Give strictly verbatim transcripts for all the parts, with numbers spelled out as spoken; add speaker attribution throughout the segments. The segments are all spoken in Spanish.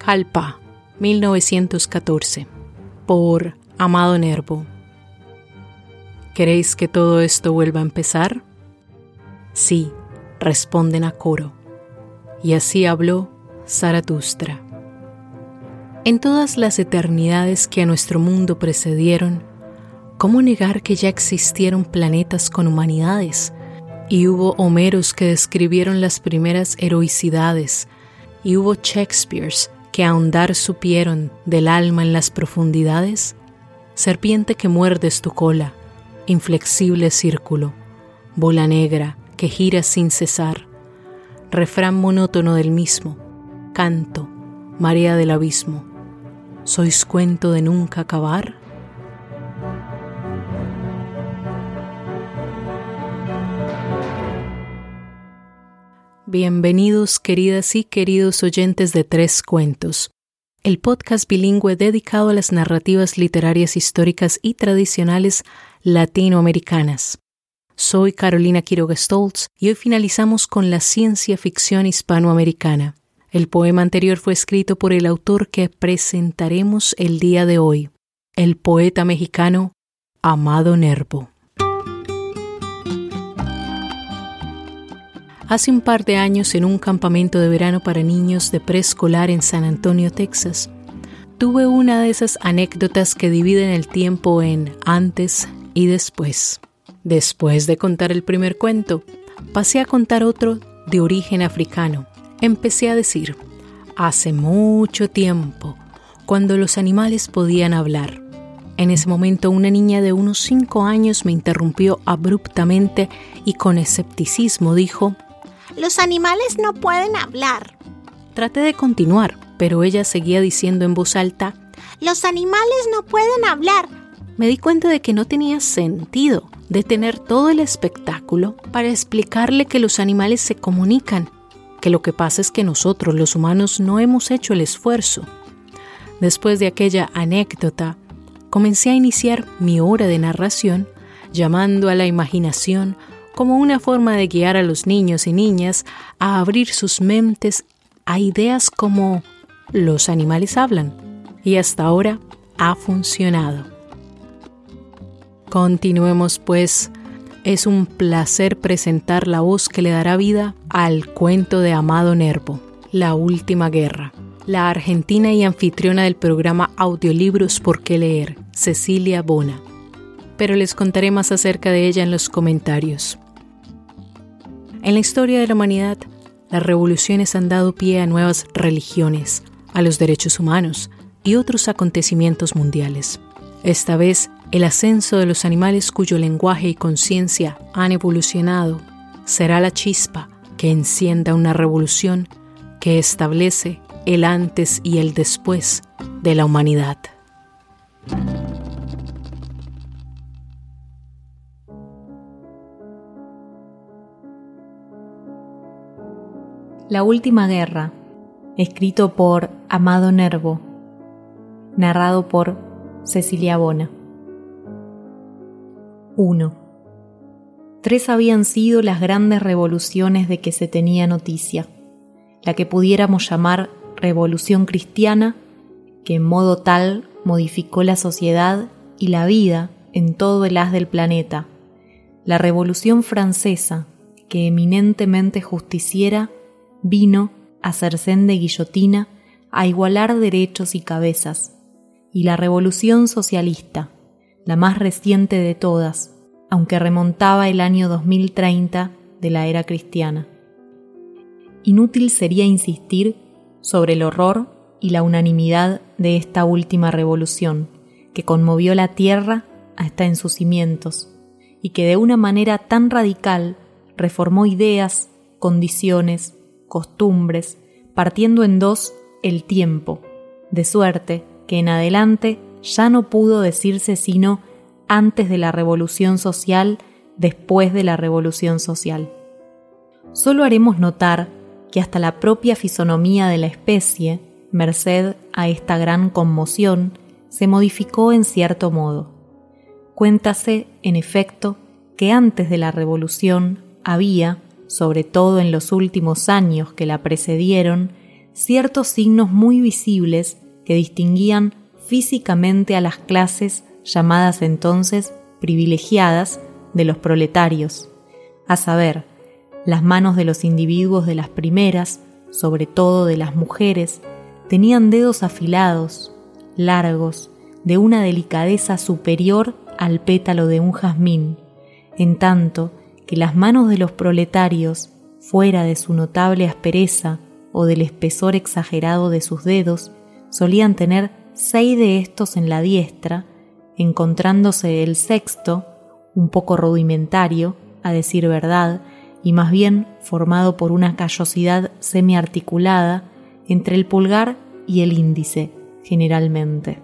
Speaker 1: Calpa, mil novecientos catorce, por Amado Nervo. ¿Queréis que todo esto vuelva a empezar? Sí, responden a coro. Y así habló Zaratustra. En todas las eternidades que a nuestro mundo precedieron, ¿cómo negar que ya existieron planetas con humanidades? Y hubo Homeros que describieron las primeras heroicidades, y hubo Shakespeares que ahondar supieron del alma en las profundidades. Serpiente que muerdes tu cola, inflexible círculo, bola negra que gira sin cesar, refrán monótono del mismo, canto, marea del abismo, ¿sois cuento de nunca acabar? Bienvenidos, queridas y queridos oyentes de Tres Cuentos, el podcast bilingüe dedicado a las narrativas literarias históricas y tradicionales latinoamericanas. Soy Carolina Quiroga Stoltz y hoy finalizamos con la ciencia ficción hispanoamericana. El poema anterior fue escrito por el autor que presentaremos el día de hoy, el poeta mexicano Amado Nervo. Hace un par de años, en un campamento de verano para niños de preescolar en San Antonio, Texas, tuve una de esas anécdotas que dividen el tiempo en antes y después. Después de contar el primer cuento, pasé a contar otro de origen africano. Empecé a decir, hace mucho tiempo, cuando los animales podían hablar. En ese momento, una niña de unos cinco años me interrumpió abruptamente y con escepticismo dijo:
Speaker 2: Los animales no pueden hablar.
Speaker 1: Traté de continuar, pero ella seguía diciendo en voz alta:
Speaker 2: Los animales no pueden hablar.
Speaker 1: Me di cuenta de que no tenía sentido detener todo el espectáculo para explicarle que los animales se comunican, que lo que pasa es que nosotros, los humanos, no hemos hecho el esfuerzo. Después de aquella anécdota, comencé a iniciar mi hora de narración, llamando a la imaginación como una forma de guiar a los niños y niñas a abrir sus mentes a ideas como los animales hablan, y hasta ahora ha funcionado. Continuemos pues, es un placer presentar la voz que le dará vida al cuento de Amado Nervo, La Última Guerra. La argentina y anfitriona del programa Audiolibros por qué leer, Cecilia Bona. Pero les contaré más acerca de ella en los comentarios. En la historia de la humanidad, las revoluciones han dado pie a nuevas religiones, a los derechos humanos y otros acontecimientos mundiales. Esta vez, el ascenso de los animales cuyo lenguaje y conciencia han evolucionado será la chispa que encienda una revolución que establece el antes y el después de la humanidad.
Speaker 3: La Última Guerra, escrito por Amado Nervo, narrado por Cecilia Bona. uno. Tres habían sido las grandes revoluciones de que se tenía noticia, la que pudiéramos llamar Revolución Cristiana, que en modo tal modificó la sociedad y la vida en todo el haz del planeta, la Revolución Francesa, que eminentemente justiciera, vino, a cercén de guillotina, a igualar derechos y cabezas, y la Revolución Socialista, la más reciente de todas, aunque remontaba el año dos mil treinta de la era cristiana. Inútil sería insistir sobre el horror y la unanimidad de esta última revolución, que conmovió la tierra hasta en sus cimientos, y que de una manera tan radical reformó ideas, condiciones, costumbres, partiendo en dos el tiempo, de suerte que en adelante ya no pudo decirse sino antes de la revolución social, después de la revolución social. Solo haremos notar que hasta la propia fisonomía de la especie, merced a esta gran conmoción, se modificó en cierto modo. Cuéntase, en efecto, que antes de la revolución había, sobre todo en los últimos años que la precedieron, ciertos signos muy visibles que distinguían físicamente a las clases llamadas entonces privilegiadas de los proletarios, a saber, las manos de los individuos de las primeras, sobre todo de las mujeres, tenían dedos afilados, largos, de una delicadeza superior al pétalo de un jazmín, en tanto que las manos de los proletarios, fuera de su notable aspereza o del espesor exagerado de sus dedos, solían tener seis de estos en la diestra, encontrándose el sexto, un poco rudimentario, a decir verdad, y más bien formado por una callosidad semiarticulada entre el pulgar y el índice, generalmente.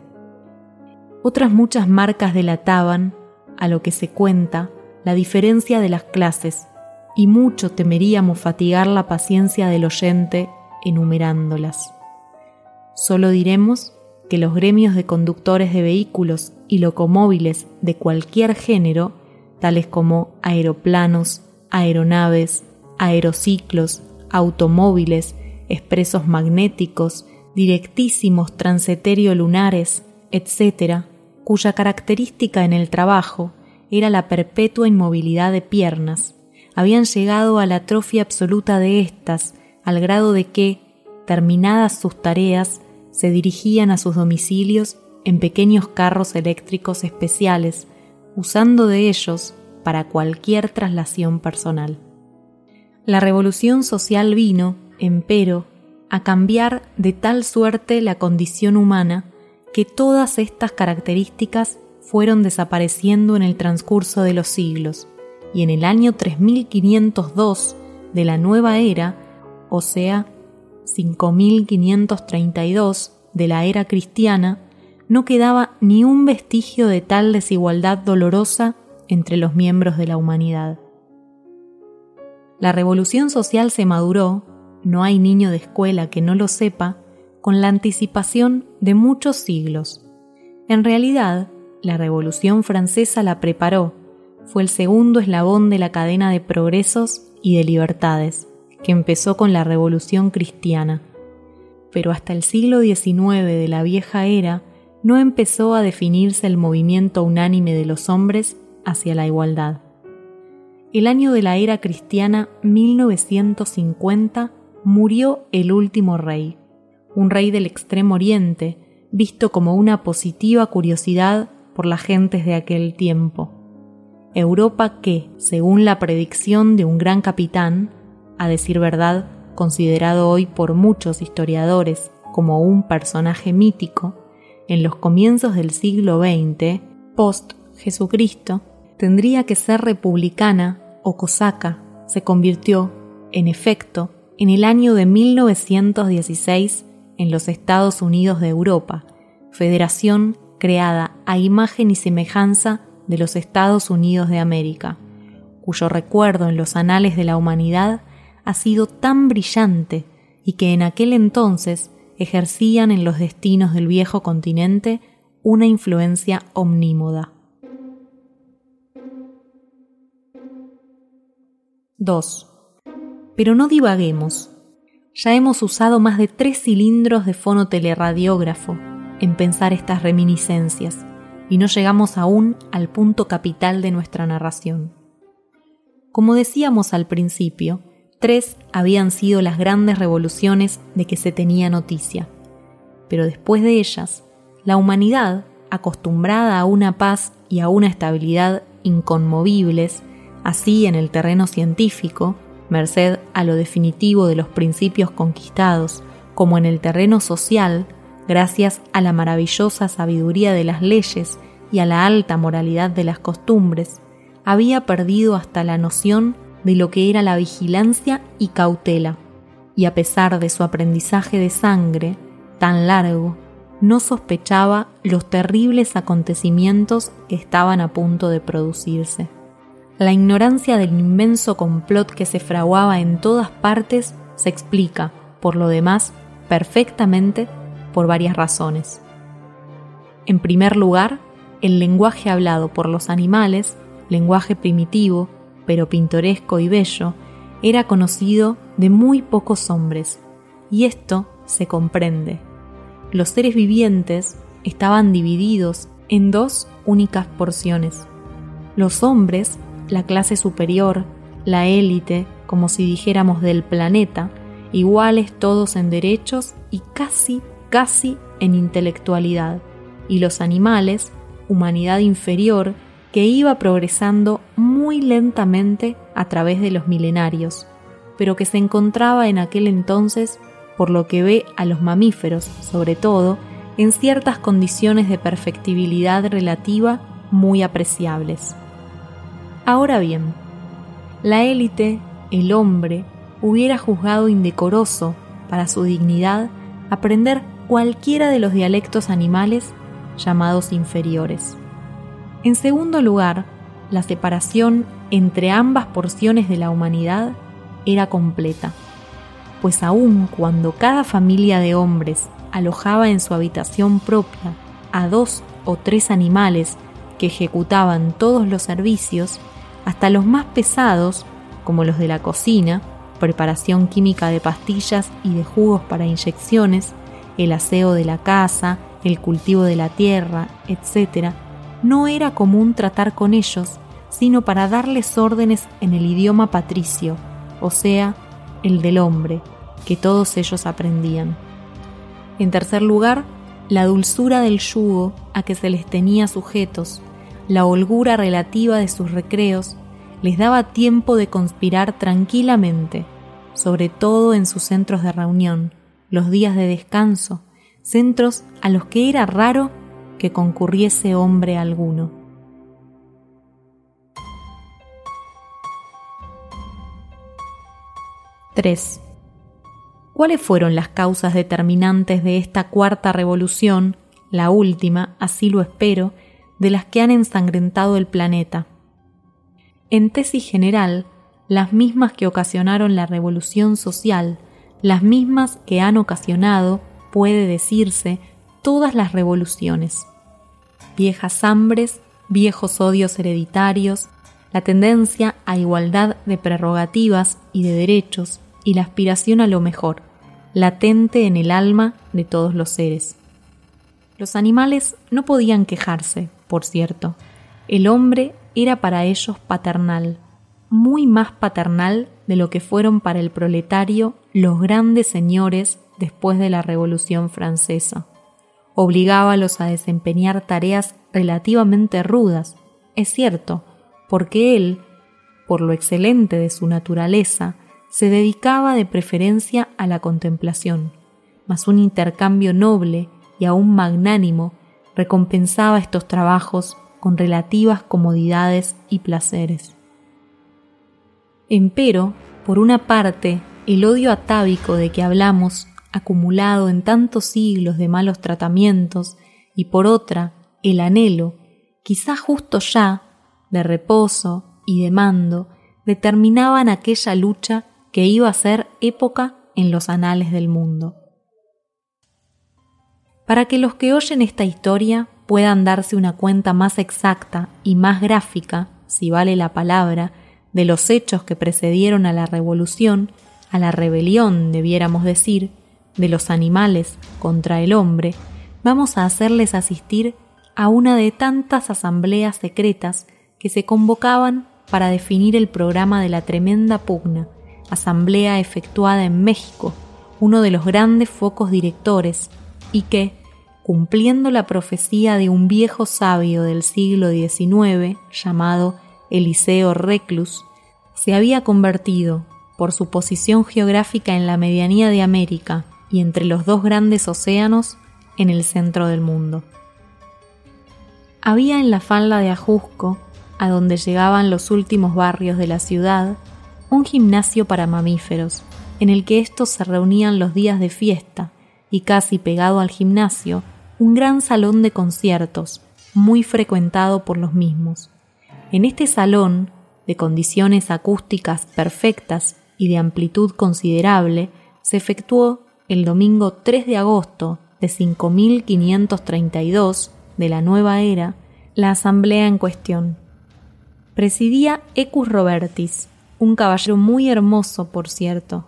Speaker 3: Otras muchas marcas delataban, a lo que se cuenta, la diferencia de las clases, y mucho temeríamos fatigar la paciencia del oyente enumerándolas. Solo diremos que los gremios de conductores de vehículos y locomóviles de cualquier género, tales como aeroplanos, aeronaves, aerociclos, automóviles, expresos magnéticos, directísimos transeterio-lunares, etcétera, cuya característica en el trabajo era la perpetua inmovilidad de piernas, habían llegado a la atrofia absoluta de éstas, al grado de que, terminadas sus tareas, se dirigían a sus domicilios en pequeños carros eléctricos especiales, usando de ellos para cualquier traslación personal. La revolución social vino, empero, a cambiar de tal suerte la condición humana que todas estas características fueron desapareciendo en el transcurso de los siglos, y en el año tres mil quinientos dos de la nueva era, o sea, cinco mil quinientos treinta y dos de la era cristiana, no quedaba ni un vestigio de tal desigualdad dolorosa entre los miembros de la humanidad. La revolución social se maduró, no hay niño de escuela que no lo sepa, con la anticipación de muchos siglos. En realidad, la Revolución Francesa la preparó, fue el segundo eslabón de la cadena de progresos y de libertades, que empezó con la Revolución Cristiana. Pero hasta el siglo diecinueve de la vieja era no empezó a definirse el movimiento unánime de los hombres hacia la igualdad. El año de la era cristiana mil novecientos cincuenta murió el último rey, un rey del Extremo Oriente, visto como una positiva curiosidad por las gentes de aquel tiempo. Europa que, según la predicción de un gran capitán, a decir verdad, considerado hoy por muchos historiadores como un personaje mítico, en los comienzos del siglo veinte, post-Jesucristo, tendría que ser republicana o cosaca, se convirtió, en efecto, en el año de mil novecientos dieciséis en los Estados Unidos de Europa, federación creada a imagen y semejanza de los Estados Unidos de América, cuyo recuerdo en los anales de la humanidad ha sido tan brillante y que en aquel entonces ejercían en los destinos del viejo continente una influencia omnímoda. dos. Pero no divaguemos. Ya hemos usado más de tres cilindros de fonoteleradiógrafo en pensar estas reminiscencias y no llegamos aún al punto capital de nuestra narración. Como decíamos al principio, tres habían sido las grandes revoluciones de que se tenía noticia, pero después de ellas, la humanidad, acostumbrada a una paz y a una estabilidad inconmovibles, así en el terreno científico, merced a lo definitivo de los principios conquistados, como en el terreno social, gracias a la maravillosa sabiduría de las leyes y a la alta moralidad de las costumbres, había perdido hasta la noción de lo que era la vigilancia y cautela, y a pesar de su aprendizaje de sangre, tan largo, no sospechaba los terribles acontecimientos que estaban a punto de producirse. La ignorancia del inmenso complot que se fraguaba en todas partes se explica, por lo demás, perfectamente por varias razones. En primer lugar, el lenguaje hablado por los animales, lenguaje primitivo, pero pintoresco y bello, era conocido de muy pocos hombres, y esto se comprende. Los seres vivientes estaban divididos en dos únicas porciones. Los hombres, la clase superior, la élite, como si dijéramos del planeta, iguales todos en derechos y casi, casi en intelectualidad. Y los animales, humanidad inferior, que iba progresando muy lentamente a través de los milenarios, pero que se encontraba en aquel entonces, por lo que ve a los mamíferos, sobre todo, en ciertas condiciones de perfectibilidad relativa muy apreciables. Ahora bien, la élite, el hombre, hubiera juzgado indecoroso, para su dignidad, aprender cualquiera de los dialectos animales llamados inferiores. En segundo lugar, la separación entre ambas porciones de la humanidad era completa, pues aun cuando cada familia de hombres alojaba en su habitación propia a dos o tres animales que ejecutaban todos los servicios, hasta los más pesados, como los de la cocina, preparación química de pastillas y de jugos para inyecciones, el aseo de la casa, el cultivo de la tierra, etcétera, no era común tratar con ellos, sino para darles órdenes en el idioma patricio, o sea, el del hombre, que todos ellos aprendían. En tercer lugar, la dulzura del yugo a que se les tenía sujetos, la holgura relativa de sus recreos, les daba tiempo de conspirar tranquilamente, sobre todo en sus centros de reunión, los días de descanso, centros a los que era raro que concurriese hombre alguno. tres. ¿Cuáles fueron las causas determinantes de esta cuarta revolución, la última, así lo espero, de las que han ensangrentado el planeta? En tesis general, las mismas que ocasionaron la revolución social, las mismas que han ocasionado, puede decirse, todas las revoluciones. Viejas hambres, viejos odios hereditarios, la tendencia a igualdad de prerrogativas y de derechos y la aspiración a lo mejor, latente en el alma de todos los seres. Los animales no podían quejarse, por cierto. El hombre era para ellos paternal, muy más paternal de lo que fueron para el proletario los grandes señores después de la Revolución Francesa. Obligábalos a desempeñar tareas relativamente rudas, es cierto, porque él, por lo excelente de su naturaleza, se dedicaba de preferencia a la contemplación, mas un intercambio noble y aún magnánimo recompensaba estos trabajos con relativas comodidades y placeres. Empero, por una parte, el odio atávico de que hablamos, acumulado en tantos siglos de malos tratamientos, y por otra, el anhelo, quizá justo ya, de reposo y de mando, determinaban aquella lucha que iba a ser época en los anales del mundo. Para que los que oyen esta historia puedan darse una cuenta más exacta y más gráfica, si vale la palabra, de los hechos que precedieron a la revolución, a la rebelión, debiéramos decir, de los animales contra el hombre, vamos a hacerles asistir a una de tantas asambleas secretas que se convocaban para definir el programa de la tremenda pugna, asamblea efectuada en México, uno de los grandes focos directores, y que, cumpliendo la profecía de un viejo sabio del siglo diecinueve llamado Eliseo Reclus, se había convertido, por su posición geográfica en la medianía de América y entre los dos grandes océanos, en el centro del mundo. Había en la falda de Ajusco, a donde llegaban los últimos barrios de la ciudad, un gimnasio para mamíferos, en el que estos se reunían los días de fiesta, y casi pegado al gimnasio, un gran salón de conciertos, muy frecuentado por los mismos. En este salón, de condiciones acústicas perfectas y de amplitud considerable, se efectuó el domingo tres de agosto de cinco mil quinientos treinta y dos de la nueva era, la asamblea en cuestión. Presidía Equus Robertis, un caballero muy hermoso, por cierto,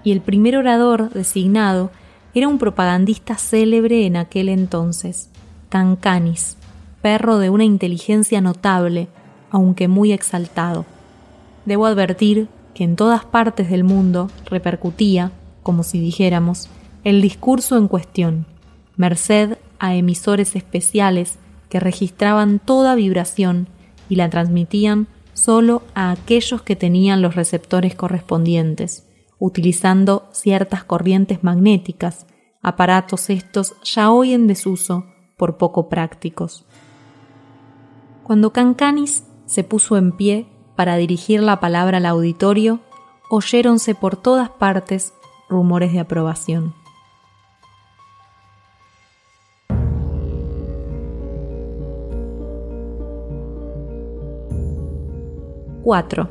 Speaker 3: y el primer orador designado era un propagandista célebre en aquel entonces, Cancanis, perro de una inteligencia notable, aunque muy exaltado. Debo advertir que en todas partes del mundo repercutía, como si dijéramos, el discurso en cuestión, merced a emisores especiales que registraban toda vibración y la transmitían solo a aquellos que tenían los receptores correspondientes, utilizando ciertas corrientes magnéticas, aparatos estos ya hoy en desuso por poco prácticos. Cuando Cancanis se puso en pie para dirigir la palabra al auditorio, oyéronse por todas partes rumores de aprobación. cuatro.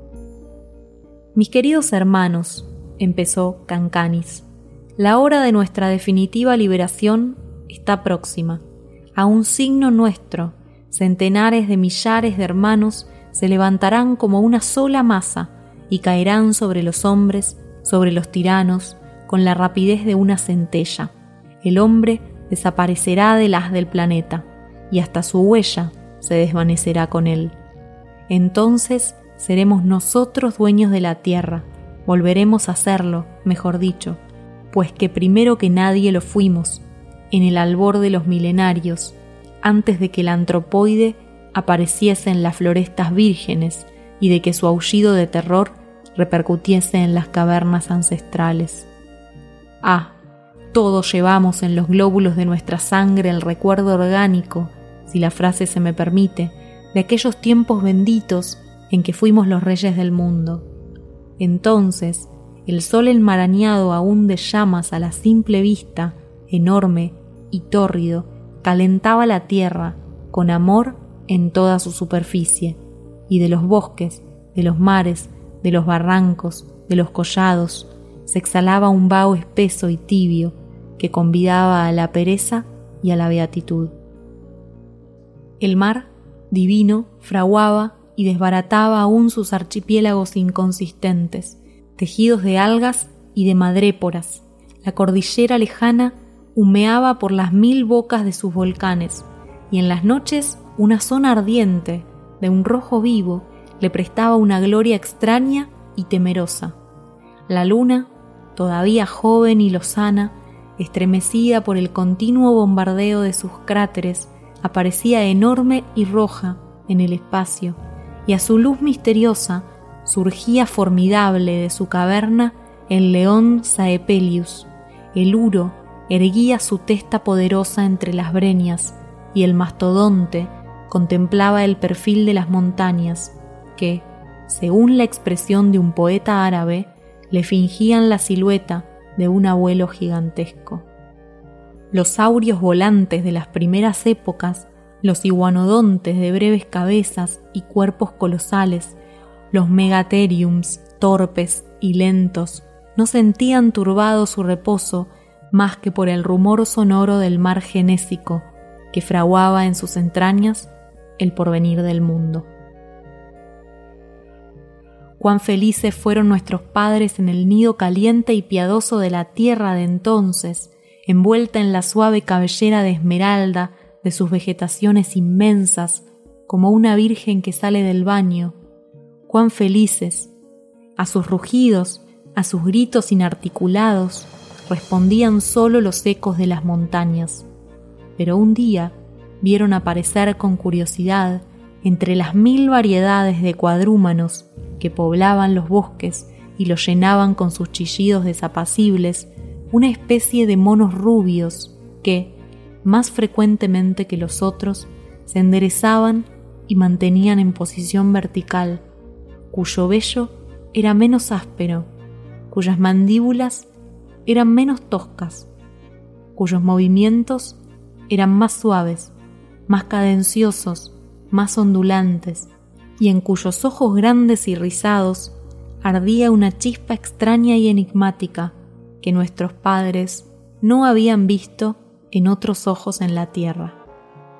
Speaker 3: Mis queridos hermanos, empezó Cancanis, la hora de nuestra definitiva liberación está próxima. A un signo nuestro, centenares de millares de hermanos se levantarán como una sola masa y caerán sobre los hombres, sobre los tiranos, con la rapidez de una centella. El hombre desaparecerá del haz del planeta y hasta su huella se desvanecerá con él. Entonces seremos nosotros dueños de la tierra, volveremos a serlo, mejor dicho, pues que primero que nadie lo fuimos, en el albor de los milenarios, antes de que el antropoide apareciese en las florestas vírgenes y de que su aullido de terror repercutiese en las cavernas ancestrales. Ah, todos llevamos en los glóbulos de nuestra sangre el recuerdo orgánico, si la frase se me permite, de aquellos tiempos benditos en que fuimos los reyes del mundo. Entonces, el sol enmarañado aún de llamas a la simple vista, enorme y tórrido, calentaba la tierra con amor en toda su superficie, y de los bosques, de los mares, de los barrancos, de los collados, se exhalaba un vaho espeso y tibio que convidaba a la pereza y a la beatitud. El mar, divino, fraguaba y desbarataba aún sus archipiélagos inconsistentes, tejidos de algas y de madréporas. La cordillera lejana humeaba por las mil bocas de sus volcanes, y en las noches una zona ardiente, de un rojo vivo, le prestaba una gloria extraña y temerosa. La luna, todavía joven y lozana, estremecida por el continuo bombardeo de sus cráteres, aparecía enorme y roja en el espacio, y a su luz misteriosa surgía formidable de su caverna el león Saepelius. El uro erguía su testa poderosa entre las breñas, y el mastodonte contemplaba el perfil de las montañas, que, según la expresión de un poeta árabe, le fingían la silueta de un abuelo gigantesco. Los saurios volantes de las primeras épocas, los iguanodontes de breves cabezas y cuerpos colosales, los megatheriums torpes y lentos, no sentían turbado su reposo más que por el rumor sonoro del mar genésico que fraguaba en sus entrañas el porvenir del mundo. Cuán felices fueron nuestros padres en el nido caliente y piadoso de la tierra de entonces, envuelta en la suave cabellera de esmeralda de sus vegetaciones inmensas, como una virgen que sale del baño. Cuán felices. A sus rugidos, a sus gritos inarticulados, respondían solo los ecos de las montañas. Pero un día vieron aparecer con curiosidad, entre las mil variedades de cuadrúmanos que poblaban los bosques y los llenaban con sus chillidos desapacibles, una especie de monos rubios que, más frecuentemente que los otros, se enderezaban y mantenían en posición vertical, cuyo vello era menos áspero, cuyas mandíbulas eran menos toscas, cuyos movimientos eran más suaves, más cadenciosos, más ondulantes, y en cuyos ojos grandes y rizados ardía una chispa extraña y enigmática que nuestros padres no habían visto en otros ojos en la tierra.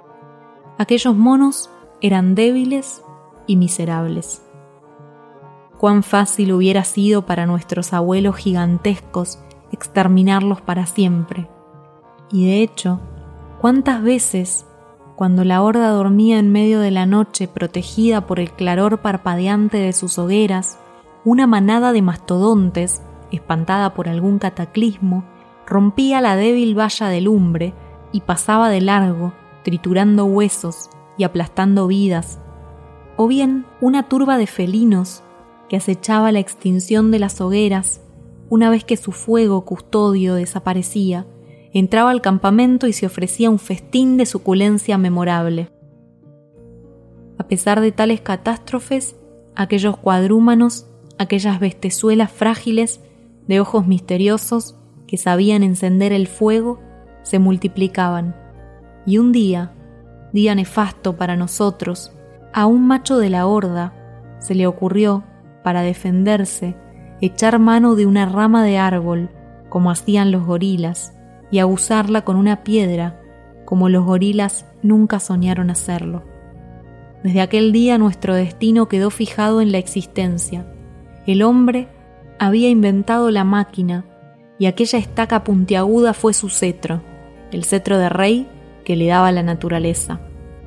Speaker 3: Aquellos monos eran débiles y miserables. cuán fácil hubiera sido para nuestros abuelos gigantescos exterminarlos para siempre. Y de hecho, ¿cuántas veces, cuando la horda dormía en medio de la noche protegida por el claror parpadeante de sus hogueras, una manada de mastodontes, espantada por algún cataclismo, rompía la débil valla de lumbre y pasaba de largo, triturando huesos y aplastando vidas? O bien una turba de felinos que acechaba la extinción de las hogueras, una vez que su fuego custodio desaparecía, entraba al campamento y se ofrecía un festín de suculencia memorable. A pesar de tales catástrofes, aquellos cuadrúmanos, aquellas bestezuelas frágiles, de ojos misteriosos, que sabían encender el fuego, se multiplicaban. Y un día, día nefasto para nosotros, a un macho de la horda se le ocurrió, para defenderse, echar mano de una rama de árbol, como hacían los gorilas, y aguzarla con una piedra, como los gorilas nunca soñaron hacerlo. Desde aquel día nuestro destino quedó fijado en la existencia. El hombre había inventado la máquina, y aquella estaca puntiaguda fue su cetro, el cetro de rey que le daba la naturaleza.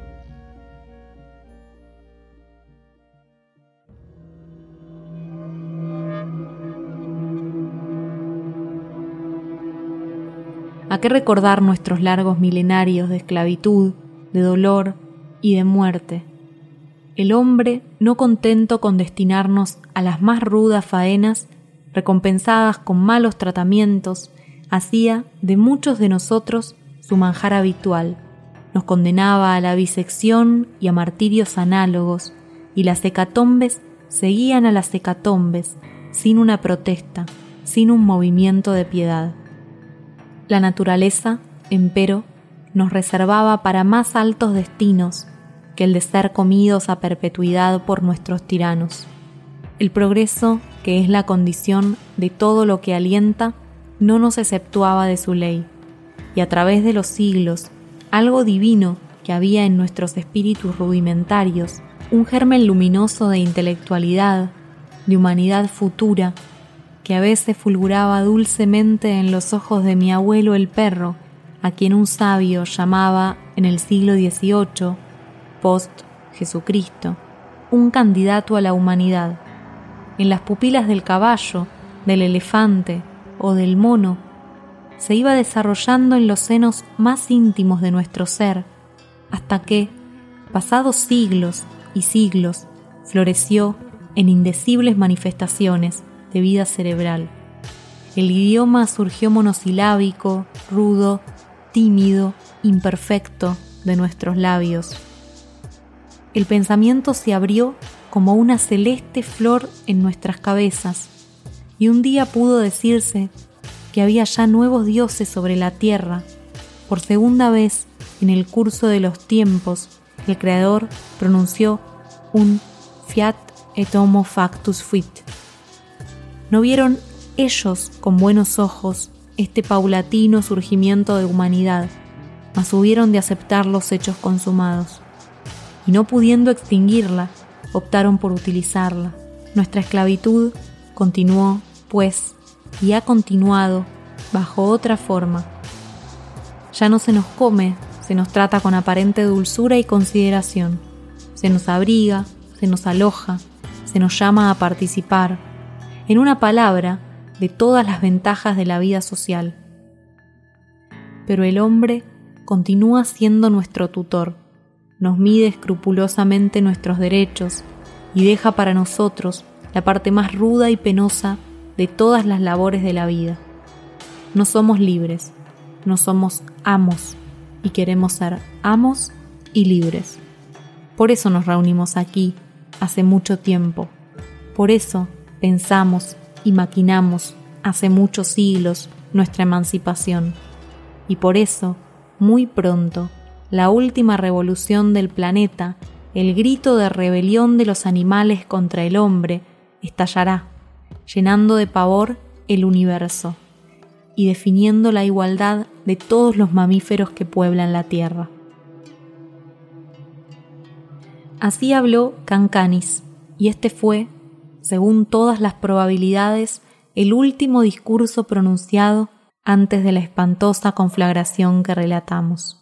Speaker 3: ¿A qué recordar nuestros largos milenarios de esclavitud, de dolor y de muerte? El hombre, no contento con destinarnos a las más rudas faenas, recompensadas con malos tratamientos, hacía de muchos de nosotros su manjar habitual, nos condenaba a la bisección y a martirios análogos, y las hecatombes seguían a las hecatombes, sin una protesta, sin un movimiento de piedad. La naturaleza, empero, nos reservaba para más altos destinos que el de ser comidos a perpetuidad por nuestros tiranos. El progreso, que es la condición de todo lo que alienta, no nos exceptuaba de su ley, y a través de los siglos, algo divino que había en nuestros espíritus rudimentarios, un germen luminoso de intelectualidad, de humanidad futura, que a veces fulguraba dulcemente en los ojos de mi abuelo el perro, a quien un sabio llamaba en el siglo dieciocho, post Jesucristo, un candidato a la humanidad. En las pupilas del caballo, del elefante o del mono, se iba desarrollando en los senos más íntimos de nuestro ser, hasta que, pasados siglos y siglos, floreció en indecibles manifestaciones de vida cerebral. El idioma surgió monosilábico, rudo, tímido, imperfecto de nuestros labios. El pensamiento se abrió como una celeste flor en nuestras cabezas, y un día pudo decirse que había ya nuevos dioses sobre la tierra. Por segunda vez, en el curso de los tiempos, el Creador pronunció un fiat et homo factus fuit. No vieron ellos con buenos ojos este paulatino surgimiento de humanidad, mas hubieron de aceptar los hechos consumados. Y no pudiendo extinguirla, optaron por utilizarla. Nuestra esclavitud continuó, pues, y ha continuado bajo otra forma. Ya no se nos come, se nos trata con aparente dulzura y consideración. Se nos abriga, se nos aloja, se nos llama a participar, en una palabra, de todas las ventajas de la vida social. Pero el hombre continúa siendo nuestro tutor, nos mide escrupulosamente nuestros derechos y deja para nosotros la parte más ruda y penosa de todas las labores de la vida. No somos libres, no somos amos y queremos ser amos y libres. Por eso nos reunimos aquí hace mucho tiempo, por eso pensamos y maquinamos hace muchos siglos nuestra emancipación, y por eso, muy pronto, la última revolución del planeta, el grito de rebelión de los animales contra el hombre, estallará, llenando de pavor el universo y definiendo la igualdad de todos los mamíferos que pueblan la tierra. Así habló Cancanis, y este fue, según todas las probabilidades, el último discurso pronunciado antes de la espantosa conflagración que relatamos.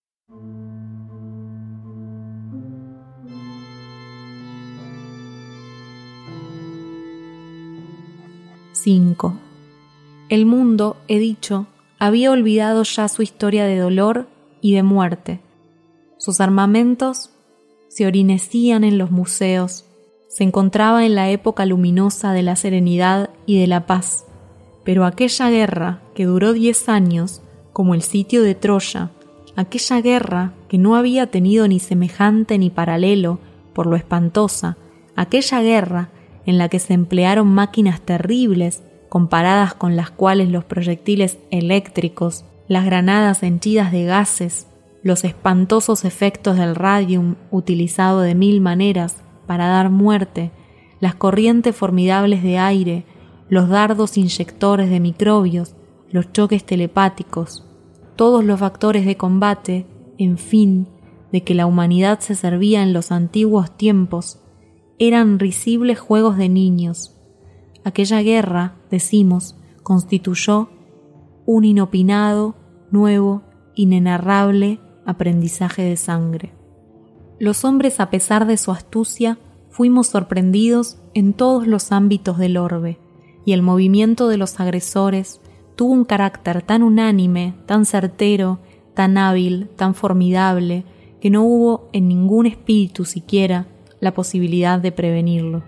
Speaker 3: cinco. El mundo, he dicho, había olvidado ya su historia de dolor y de muerte. Sus armamentos se orinecían en los museos, se encontraba en la época luminosa de la serenidad y de la paz, pero aquella guerra que duró diez años, como el sitio de Troya, aquella guerra que no había tenido ni semejante ni paralelo por lo espantosa, aquella guerra en la que se emplearon máquinas terribles comparadas con las cuales los proyectiles eléctricos, las granadas henchidas de gases, los espantosos efectos del radium utilizado de mil maneras para dar muerte, las corrientes formidables de aire, los dardos inyectores de microbios, los choques telepáticos, todos los factores de combate, en fin, de que la humanidad se servía en los antiguos tiempos, eran risibles juegos de niños. Aquella guerra, decimos, constituyó un inopinado, nuevo, inenarrable aprendizaje de sangre. Los hombres, a pesar de su astucia, fuimos sorprendidos en todos los ámbitos del orbe, y el movimiento de los agresores tuvo un carácter tan unánime, tan certero, tan hábil, tan formidable, que no hubo en ningún espíritu siquiera la posibilidad de prevenirlo.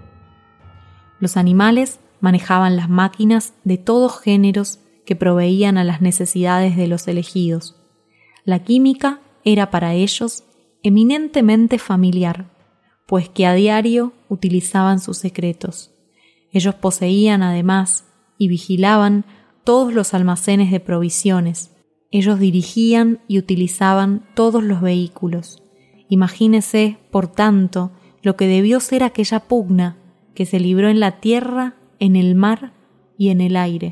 Speaker 3: Los animales manejaban las máquinas de todos géneros que proveían a las necesidades de los elegidos. La química era para ellos eminentemente familiar, pues que a diario utilizaban sus secretos. Ellos poseían, además, y vigilaban todos los almacenes de provisiones. Ellos dirigían y utilizaban todos los vehículos. Imagínese, por tanto, lo que debió ser aquella pugna que se libró en la tierra, en el mar y en el aire.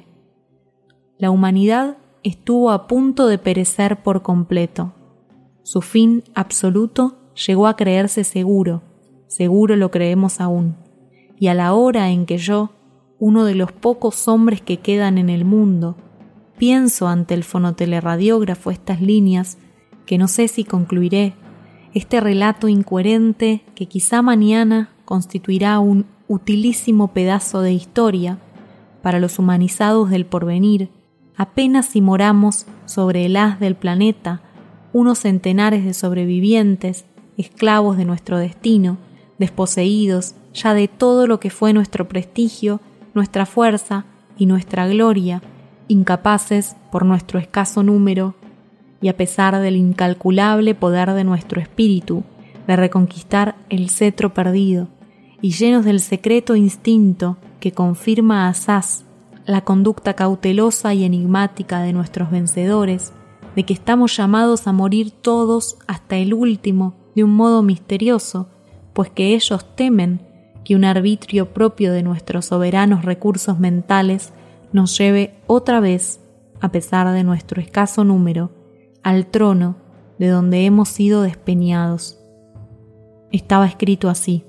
Speaker 3: La humanidad estuvo a punto de perecer por completo. Su fin absoluto llegó a creerse seguro, seguro lo creemos aún, y a la hora en que yo, uno de los pocos hombres que quedan en el mundo, pienso ante el fonoteleradiógrafo estas líneas, que no sé si concluiré, este relato incoherente que quizá mañana constituirá un utilísimo pedazo de historia para los humanizados del porvenir, apenas si moramos sobre el haz del planeta, unos centenares de sobrevivientes, esclavos de nuestro destino, desposeídos ya de todo lo que fue nuestro prestigio, nuestra fuerza y nuestra gloria, incapaces por nuestro escaso número y a pesar del incalculable poder de nuestro espíritu de reconquistar el cetro perdido, y llenos del secreto instinto que confirma asaz la conducta cautelosa y enigmática de nuestros vencedores, de que estamos llamados a morir todos hasta el último de un modo misterioso, pues que ellos temen que un arbitrio propio de nuestros soberanos recursos mentales nos lleve otra vez, a pesar de nuestro escaso número, al trono de donde hemos sido despeñados. Estaba escrito así: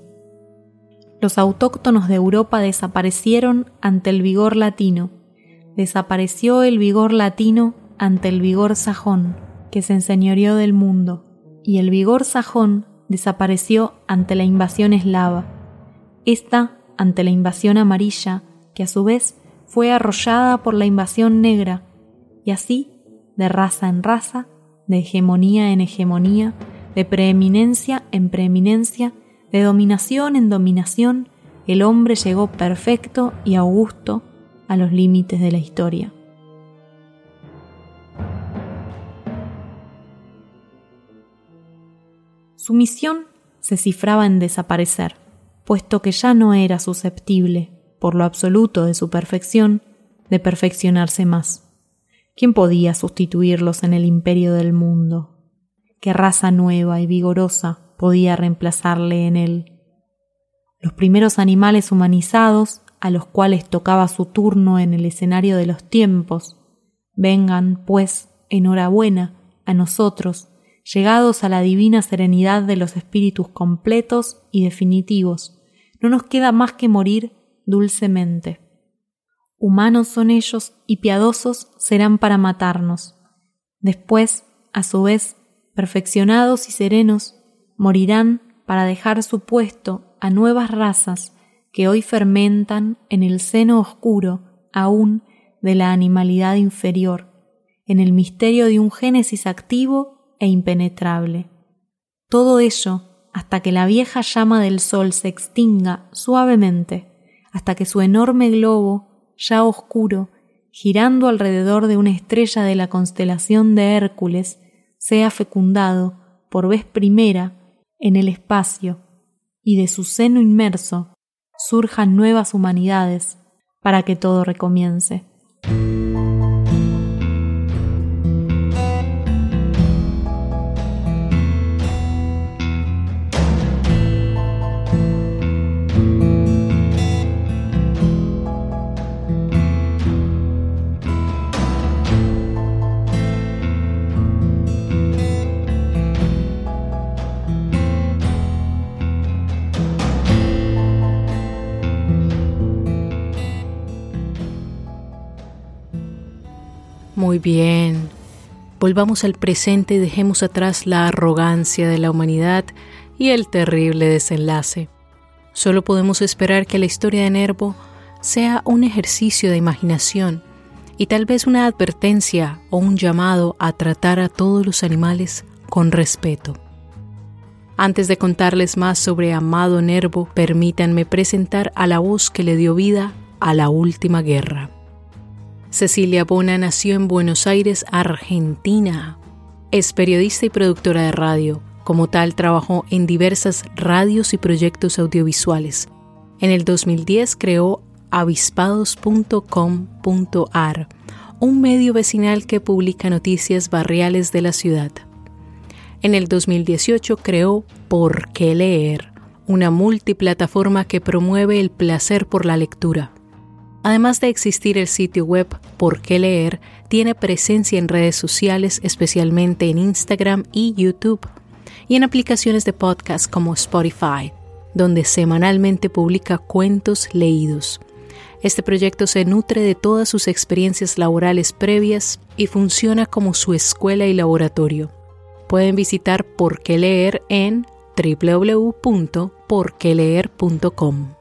Speaker 3: los autóctonos de Europa desaparecieron ante el vigor latino, desapareció el vigor latino ante el vigor sajón, que se enseñoreó del mundo, y el vigor sajón desapareció ante la invasión eslava, esta ante la invasión amarilla, que a su vez fue arrollada por la invasión negra, y así, de raza en raza, de hegemonía en hegemonía, de preeminencia en preeminencia, de dominación en dominación, el hombre llegó perfecto y augusto a los límites de la historia. Su misión se cifraba en desaparecer, puesto que ya no era susceptible, por lo absoluto de su perfección, de perfeccionarse más. ¿Quién podía sustituirlos en el imperio del mundo? ¿Qué raza nueva y vigorosa podía reemplazarle en él? Los primeros animales humanizados, a los cuales tocaba su turno en el escenario de los tiempos, vengan, pues, enhorabuena a nosotros, llegados a la divina serenidad de los espíritus completos y definitivos. No nos queda más que morir dulcemente. Humanos son ellos y piadosos serán para matarnos. Después, a su vez, perfeccionados y serenos, morirán para dejar su puesto a nuevas razas que hoy fermentan en el seno oscuro aún de la animalidad inferior, en el misterio de un génesis activo e impenetrable. Todo ello hasta que la vieja llama del sol se extinga suavemente, hasta que su enorme globo, ya oscuro, girando alrededor de una estrella de la constelación de Hércules, sea fecundado por vez primera en el espacio, y de su seno inmerso surjan nuevas humanidades para que todo recomience.
Speaker 1: Muy bien. Volvamos al presente y dejemos atrás la arrogancia de la humanidad y el terrible desenlace. Solo podemos esperar que la historia de Nervo sea un ejercicio de imaginación y tal vez una advertencia o un llamado a tratar a todos los animales con respeto. Antes de contarles más sobre Amado Nervo, permítanme presentar a la voz que le dio vida a la última guerra. Cecilia Bona nació en Buenos Aires, Argentina. Es periodista y productora de radio. Como tal, trabajó en diversas radios y proyectos audiovisuales. En el dos mil diez creó avispados punto com punto a r, un medio vecinal que publica noticias barriales de la ciudad. En el dos mil dieciocho creó ¿Por qué leer?, una multiplataforma que promueve el placer por la lectura. Además de existir el sitio web ¿Por qué leer?, tiene presencia en redes sociales, especialmente en Instagram y YouTube, y en aplicaciones de podcast como Spotify, donde semanalmente publica cuentos leídos. Este proyecto se nutre de todas sus experiencias laborales previas y funciona como su escuela y laboratorio. Pueden visitar Por qué leer en doble u doble u doble u punto por qué leer punto com.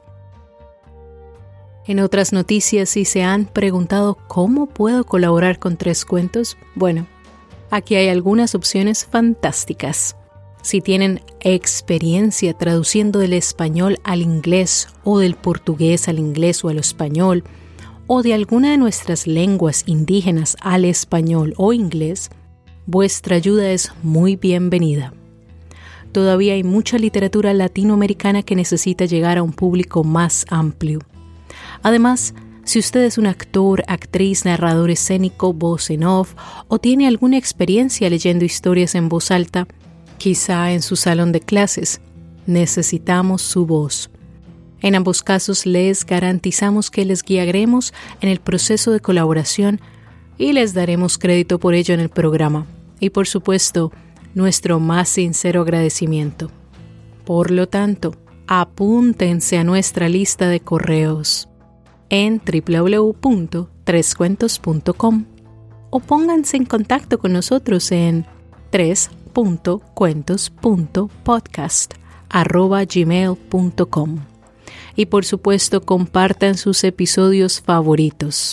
Speaker 1: En otras noticias, si se han preguntado ¿cómo puedo colaborar con Tres Cuentos? Bueno, aquí hay algunas opciones fantásticas. Si tienen experiencia traduciendo del español al inglés o del portugués al inglés o al español, o de alguna de nuestras lenguas indígenas al español o inglés, vuestra ayuda es muy bienvenida. Todavía hay mucha literatura latinoamericana que necesita llegar a un público más amplio. Además, si usted es un actor, actriz, narrador escénico, voz en off o tiene alguna experiencia leyendo historias en voz alta, quizá en su salón de clases, necesitamos su voz. En ambos casos les garantizamos que les guiaremos en el proceso de colaboración y les daremos crédito por ello en el programa. Y por supuesto, nuestro más sincero agradecimiento. Por lo tanto, apúntense a nuestra lista de correos en doble u doble u doble u punto tres cuentos punto com o pónganse en contacto con nosotros en tres punto cuentos punto podcast arroba gmail punto com y por supuesto compartan sus episodios favoritos.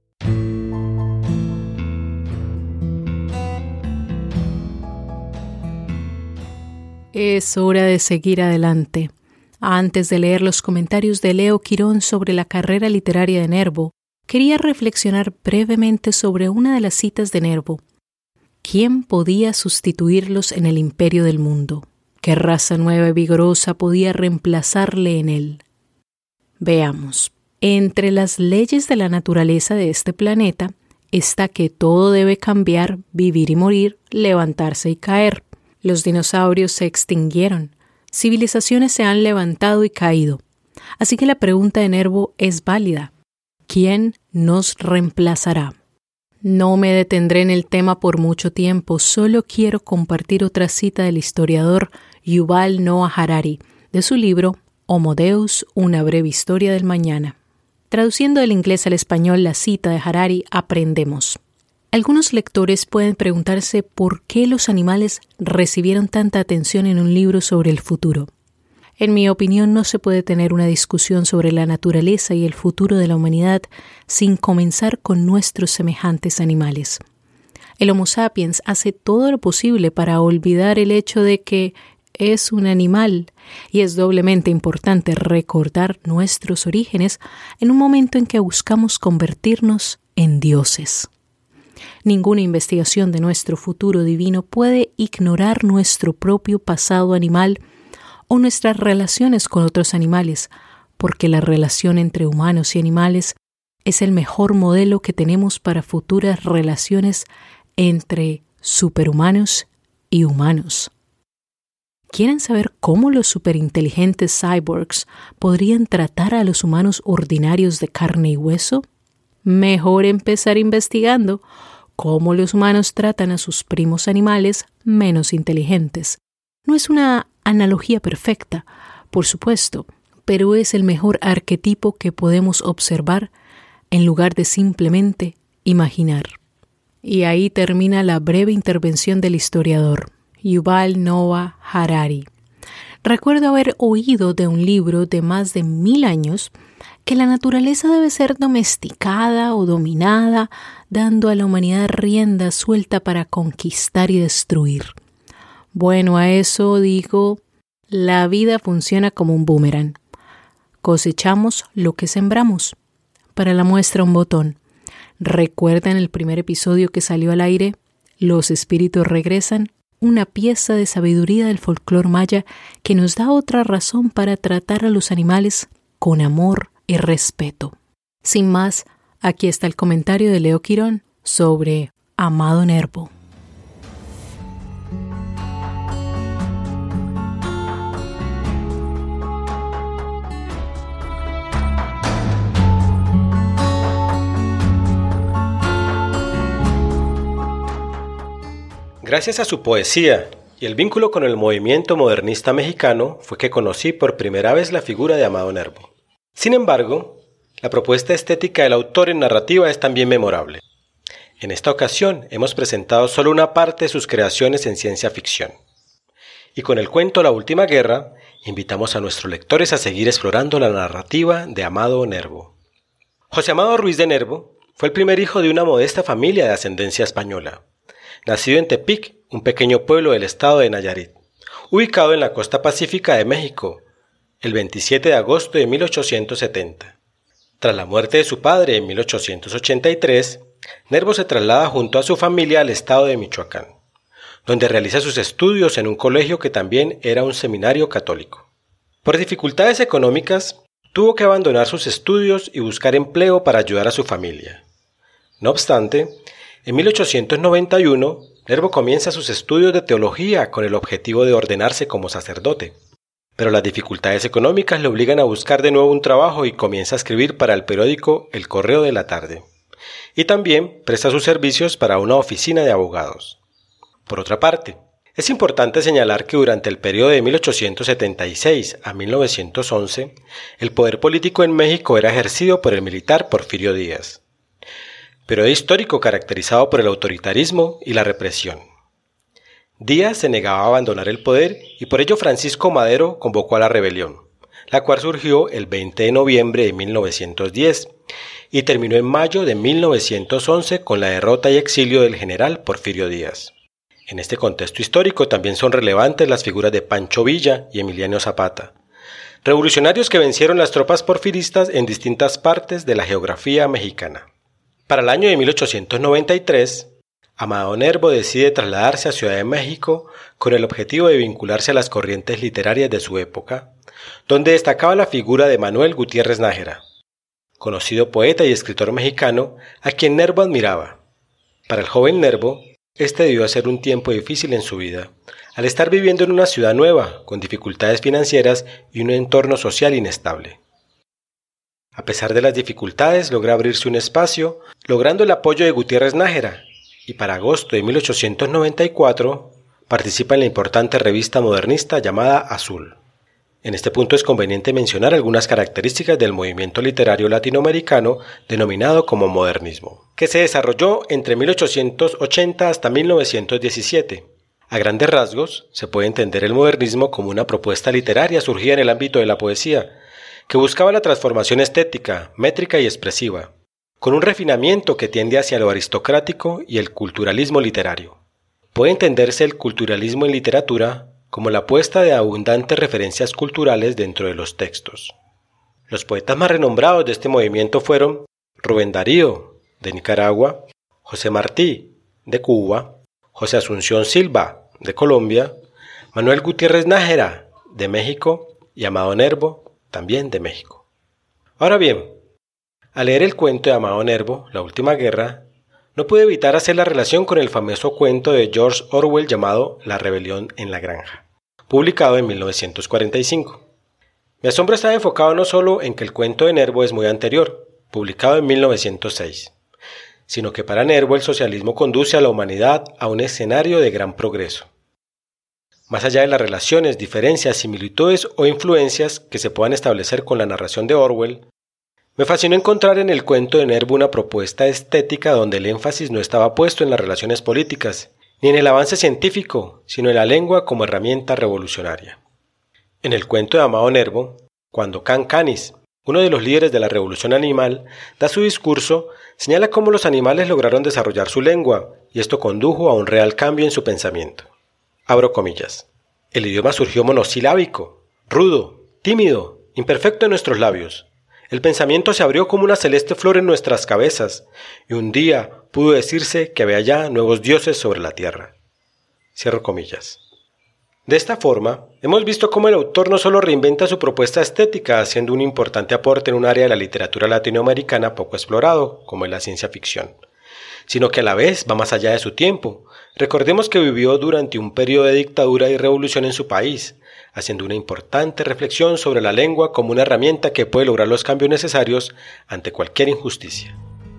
Speaker 1: Es hora de seguir adelante. Antes de leer los comentarios de Leo Quirón sobre la carrera literaria de Nervo, quería reflexionar brevemente sobre una de las citas de Nervo. ¿Quién podía sustituirlos en el imperio del mundo? ¿Qué raza nueva y vigorosa podía reemplazarle en él? Veamos. Entre las leyes de la naturaleza de este planeta está que todo debe cambiar, vivir y morir, levantarse y caer. Los dinosaurios se extinguieron. Civilizaciones se han levantado y caído. Así que la pregunta de Nervo es válida. ¿Quién nos reemplazará? No me detendré en el tema por mucho tiempo, solo quiero compartir otra cita del historiador Yuval Noah Harari, de su libro Homo Deus, una breve historia del mañana. Traduciendo del inglés al español la cita de Harari, aprendemos. Algunos lectores pueden preguntarse por qué los animales recibieron tanta atención en un libro sobre el futuro. En mi opinión, no se puede tener una discusión sobre la naturaleza y el futuro de la humanidad sin comenzar con nuestros semejantes animales. El Homo sapiens hace todo lo posible para olvidar el hecho de que es un animal, y es doblemente importante recordar nuestros orígenes en un momento en que buscamos convertirnos en dioses. Ninguna investigación de nuestro futuro divino puede ignorar nuestro propio pasado animal o nuestras relaciones con otros animales, porque la relación entre humanos y animales es el mejor modelo que tenemos para futuras relaciones entre superhumanos y humanos. ¿Quieren saber cómo los superinteligentes cyborgs podrían tratar a los humanos ordinarios de carne y hueso? Mejor empezar investigando cómo los humanos tratan a sus primos animales menos inteligentes. No es una analogía perfecta, por supuesto, pero es el mejor arquetipo que podemos observar en lugar de simplemente imaginar. Y ahí termina la breve intervención del historiador, Yuval Noah Harari. Recuerdo haber oído de un libro de más de mil años que la naturaleza debe ser domesticada o dominada, dando a la humanidad rienda suelta para conquistar y destruir. Bueno, a eso digo, la vida funciona como un boomerang. Cosechamos lo que sembramos. Para la muestra, un botón. ¿Recuerdan el primer episodio que salió al aire? Los espíritus regresan. Una pieza de sabiduría del folclore maya que nos da otra razón para tratar a los animales con amor y respeto. Sin más, aquí está el comentario de Leo Quirón sobre Amado Nervo.
Speaker 4: Gracias a su poesía y el vínculo con el movimiento modernista mexicano fue que conocí por primera vez la figura de Amado Nervo. Sin embargo, la propuesta estética del autor en narrativa es también memorable. En esta ocasión hemos presentado solo una parte de sus creaciones en ciencia ficción. Y con el cuento La Última Guerra, invitamos a nuestros lectores a seguir explorando la narrativa de Amado Nervo. José Amado Ruiz de Nervo fue el primer hijo de una modesta familia de ascendencia española. Nacido en Tepic, un pequeño pueblo del estado de Nayarit, ubicado en la costa pacífica de México, el veintisiete de agosto de mil ochocientos setenta. Tras la muerte de su padre en mil ochocientos ochenta y tres, Nervo se traslada junto a su familia al estado de Michoacán, donde realiza sus estudios en un colegio que también era un seminario católico. Por dificultades económicas, tuvo que abandonar sus estudios y buscar empleo para ayudar a su familia. No obstante, en mil ochocientos noventa y uno, Nervo comienza sus estudios de teología con el objetivo de ordenarse como sacerdote. Pero las dificultades económicas le obligan a buscar de nuevo un trabajo y comienza a escribir para el periódico El Correo de la Tarde. Y también presta sus servicios para una oficina de abogados. Por otra parte, es importante señalar que durante el periodo de mil ochocientos setenta y seis a mil novecientos once, el poder político en México era ejercido por el militar Porfirio Díaz. Periodo histórico caracterizado por el autoritarismo y la represión. Díaz se negaba a abandonar el poder y por ello Francisco Madero convocó a la rebelión, la cual surgió el veinte de noviembre de mil novecientos diez y terminó en mayo de mil novecientos once con la derrota y exilio del general Porfirio Díaz. En este contexto histórico también son relevantes las figuras de Pancho Villa y Emiliano Zapata, revolucionarios que vencieron las tropas porfiristas en distintas partes de la geografía mexicana. Para el año de mil ochocientos noventa y tres, Amado Nervo decide trasladarse a Ciudad de México con el objetivo de vincularse a las corrientes literarias de su época, donde destacaba la figura de Manuel Gutiérrez Nájera, conocido poeta y escritor mexicano a quien Nervo admiraba. Para el joven Nervo, este debió ser un tiempo difícil en su vida, al estar viviendo en una ciudad nueva, con dificultades financieras y un entorno social inestable. A pesar de las dificultades, logra abrirse un espacio, logrando el apoyo de Gutiérrez Nájera, y para agosto de mil ochocientos noventa y cuatro participa en la importante revista modernista llamada Azul. En este punto es conveniente mencionar algunas características del movimiento literario latinoamericano denominado como modernismo, que se desarrolló entre mil ochocientos ochenta hasta mil novecientos diecisiete. A grandes rasgos, se puede entender el modernismo como una propuesta literaria surgida en el ámbito de la poesía, que buscaba la transformación estética, métrica y expresiva, con un refinamiento que tiende hacia lo aristocrático y el culturalismo literario. Puede entenderse el culturalismo en literatura como la puesta de abundantes referencias culturales dentro de los textos. Los poetas más renombrados de este movimiento fueron Rubén Darío, de Nicaragua, José Martí, de Cuba, José Asunción Silva, de Colombia, Manuel Gutiérrez Nájera, de México, y Amado Nervo, también de México. Ahora bien, al leer el cuento de Amado Nervo, La Última Guerra, no pude evitar hacer la relación con el famoso cuento de George Orwell llamado La Rebelión en la Granja, publicado en mil novecientos cuarenta y cinco. Mi asombro está enfocado no solo en que el cuento de Nervo es muy anterior, publicado en mil novecientos seis, sino que para Nervo el socialismo conduce a la humanidad a un escenario de gran progreso. Más allá de las relaciones, diferencias, similitudes o influencias que se puedan establecer con la narración de Orwell, me fascinó encontrar en el cuento de Nervo una propuesta estética donde el énfasis no estaba puesto en las relaciones políticas, ni en el avance científico, sino en la lengua como herramienta revolucionaria. En el cuento de Amado Nervo, cuando Can Canis, uno de los líderes de la revolución animal, da su discurso, señala cómo los animales lograron desarrollar su lengua, y esto condujo a un real cambio en su pensamiento. Abro comillas. El idioma surgió monosilábico, rudo, tímido, imperfecto en nuestros labios. El pensamiento se abrió como una celeste flor en nuestras cabezas, y un día pudo decirse que había ya nuevos dioses sobre la tierra. Cierro comillas. De esta forma, hemos visto cómo el autor no solo reinventa su propuesta estética, haciendo un importante aporte en un área de la literatura latinoamericana poco explorado, como es la ciencia ficción, sino que a la vez va más allá de su tiempo. Recordemos que vivió durante un periodo de dictadura y revolución en su país, haciendo una importante reflexión sobre la lengua como una herramienta que puede lograr los cambios necesarios ante cualquier injusticia.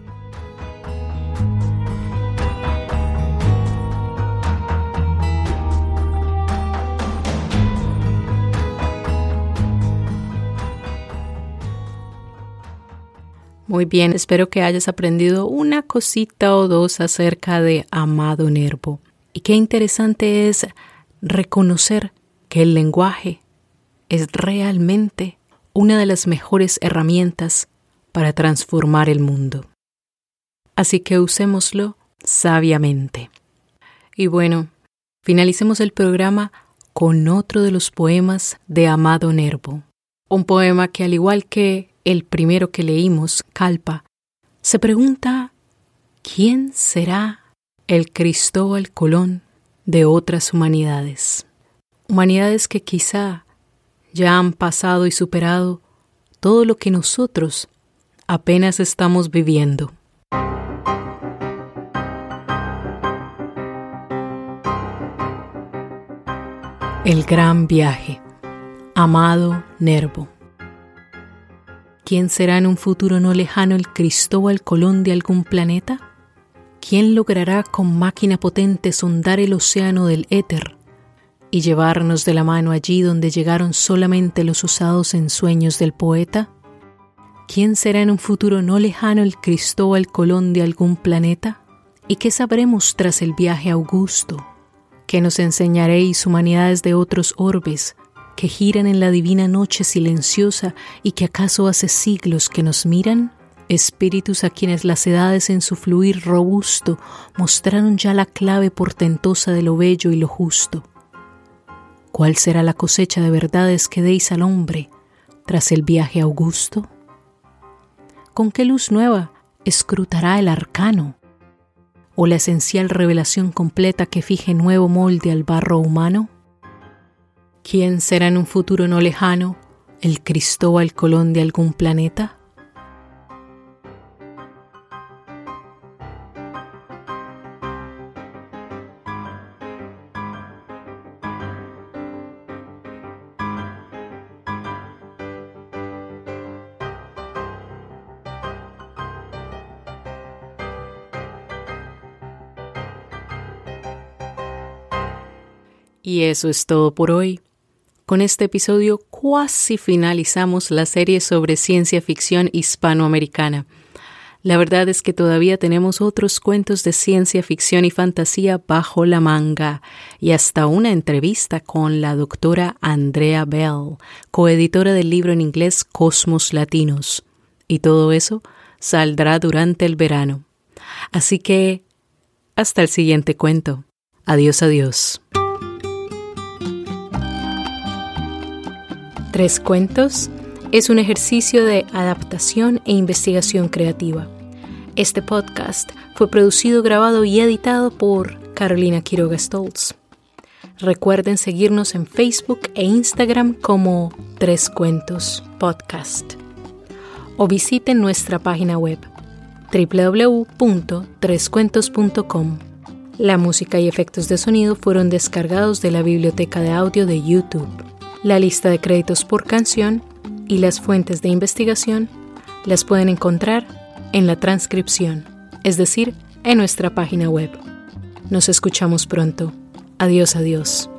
Speaker 1: Muy bien, espero que hayas aprendido una cosita o dos acerca de Amado Nervo. Y qué interesante es reconocer que el lenguaje es realmente una de las mejores herramientas para transformar el mundo. Así que usémoslo sabiamente. Y bueno, finalicemos el programa con otro de los poemas de Amado Nervo. Un poema que, al igual que el primero que leímos, Calpa, se pregunta ¿quién será el Cristóbal Colón de otras humanidades? Humanidades que quizá ya han pasado y superado todo lo que nosotros apenas estamos viviendo. El gran viaje. Amado Nervo. ¿Quién será en un futuro no lejano el Cristóbal Colón de algún planeta? ¿Quién logrará con máquina potente sondar el océano del éter y llevarnos de la mano allí donde llegaron solamente los usados ensueños del poeta? ¿Quién será en un futuro no lejano el Cristóbal Colón de algún planeta? ¿Y qué sabremos tras el viaje augusto? ¿Qué nos enseñaréis, humanidades de otros orbes, que giran en la divina noche silenciosa y que acaso hace siglos que nos miran? Espíritus a quienes las edades en su fluir robusto mostraron ya la clave portentosa de lo bello y lo justo. ¿Cuál será la cosecha de verdades que deis al hombre tras el viaje augusto? ¿Con qué luz nueva escrutará el arcano? ¿O la esencial revelación completa que fije nuevo molde al barro humano? ¿Quién será en un futuro no lejano el Cristóbal Colón de algún planeta? Y eso es todo por hoy. con este episodio casi finalizamos la serie sobre ciencia ficción hispanoamericana. La verdad es que todavía tenemos otros cuentos de ciencia ficción y fantasía bajo la manga y hasta una entrevista con la doctora Andrea Bell, coeditora del libro en inglés Cosmos Latinos. Y todo eso saldrá durante el verano. Así que, hasta el siguiente cuento. Adiós, adiós. Tres Cuentos es un ejercicio de adaptación e investigación creativa. Este podcast fue producido, grabado y editado por Carolina Quiroga Stoltz. Recuerden seguirnos en Facebook e Instagram como Tres Cuentos Podcast. O visiten nuestra página web doble u doble u doble u punto tres cuentos punto com. La música y efectos de sonido fueron descargados de la biblioteca de audio de YouTube. La lista de créditos por canción y las fuentes de investigación las pueden encontrar en la transcripción, es decir, en nuestra página web. Nos escuchamos pronto. Adiós, adiós.